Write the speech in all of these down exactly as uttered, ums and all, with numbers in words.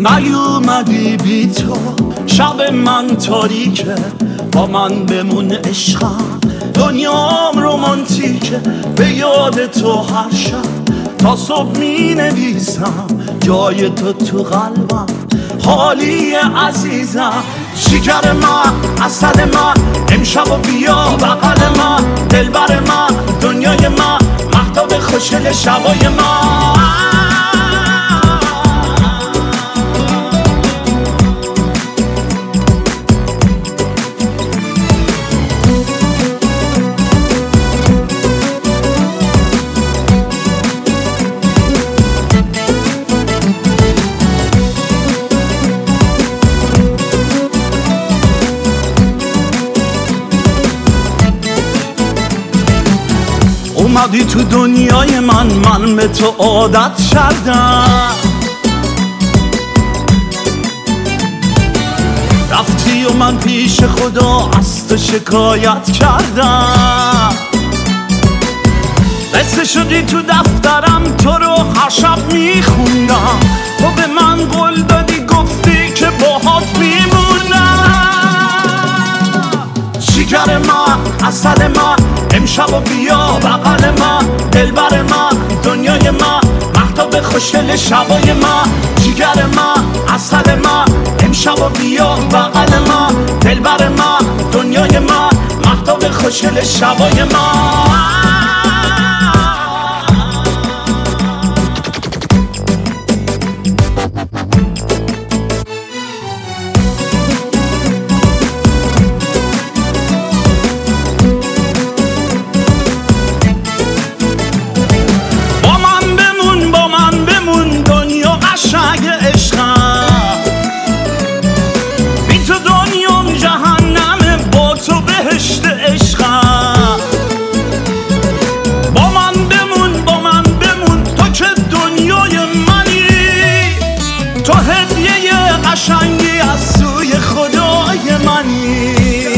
نیومدی بی تو شب من تاریکه، با من بمون عشقم دنیام رومانتیکه. به یاد تو هر شب تا صبح می نویسم، جای تو تو قلبم خالی عزیزم. جیگر من، عسل من، امشب و بیا بغل من، دلبر من، دنیای من، مهتاب خوشگل شبای من. اومدی تو دنیای من، من به تو عادت کردم. رفتی و من پیش خدا از تو شکایت کردم. قصه شدی تو دفترم، تو رو هر شب میخوندم. تو به من قول دادی، گفتی که باهات میمونم. جیگر من، عسل من، امشب و بیا بغل من، دلبر من، دنیای من، مهتاب خوشگل شبای من. جیگر من، عسل من، امشب و بیا بغل من، دلبر من، دنیای من، مهتاب خوشگل شبای من. تو هدیه قشنگی از سوی خدای منی.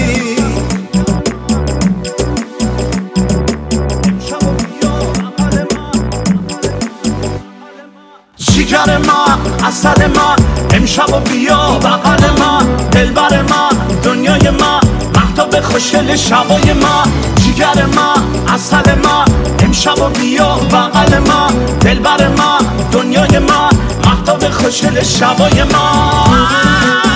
جیگر من، عسل من، امشب و بیا بغل من، دلبر من، دنیای من، مهتاب خوشگل شبای من. جیگر من، عسل من، امشب و بیا بغل من، دلبر من، دنیای من، مهتاب خوشگل شبای من.